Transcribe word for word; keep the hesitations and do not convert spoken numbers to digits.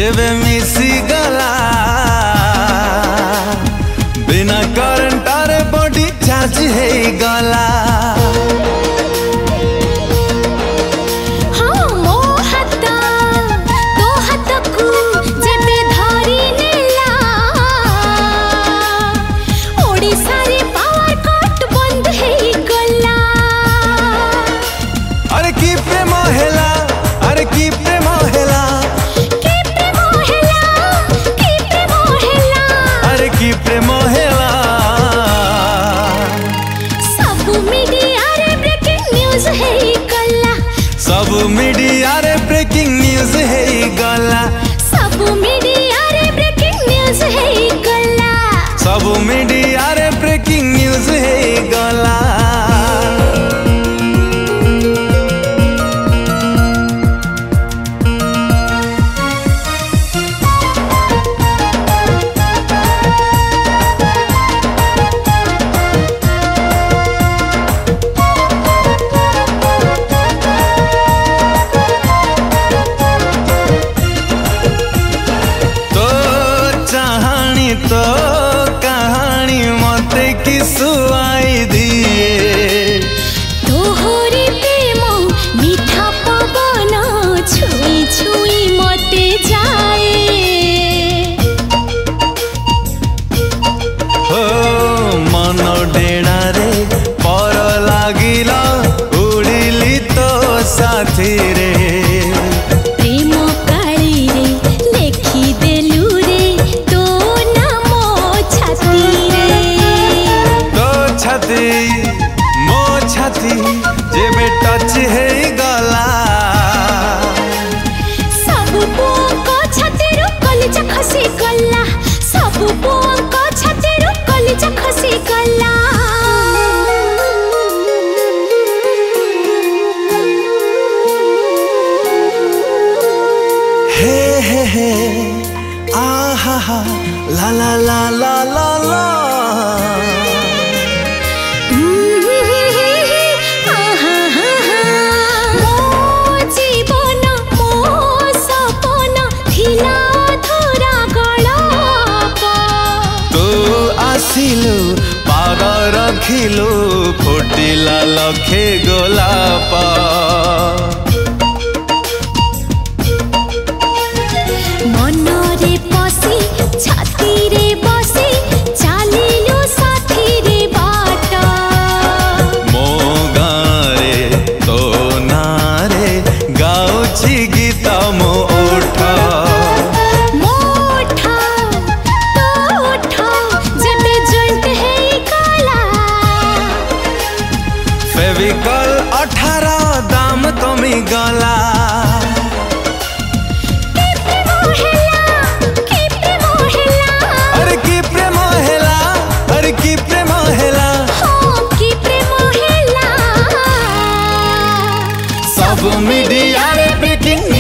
जेबे मिसी गला बिना करंट रे बॉडी चार्ज है गला। सब मीडिया रे ब्रेकिंग न्यूज है गला। सब मीडिया रे ब्रेकिंग न्यूज है गला। सब मीडिया रे ब्रेकिंग न्यूज है गला। तो कहानी मते की सुनाई दिए। तोहरी प्रेम मीठा पवन छुई छुई मते जाए। हो मन डेणा रे पर लागिला उड़िली तो साथी रे। प्रेम काली रे लेखी देलू रे तो मो छाती जेबे टच है गला। सब पुओंको छातीरु कलिजा खसी गला। सब पुओंको छातीरु कलिजा खसी गला। हे हे हे आहा हा ला ला ला ला ला ला। आसिलु पाग रखिलु फुटिला लखे गोलाप। मनरे पसी छाती रे बसी चालिलु साथी रे बाट। मो गारे तो नारे गाउछि गीत मो उठ। फेविकॉल अठारह दाम कमी गला। अरे की प्रेम हेला अरे की प्रेम हेला की प्रेम हेला। सब मीडिया रे ब्रेकिंग